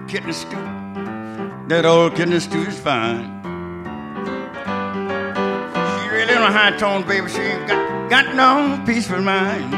kidney stew. That old kidney stew is fine. She really on a high tone, baby. She ain't got no peaceful mind.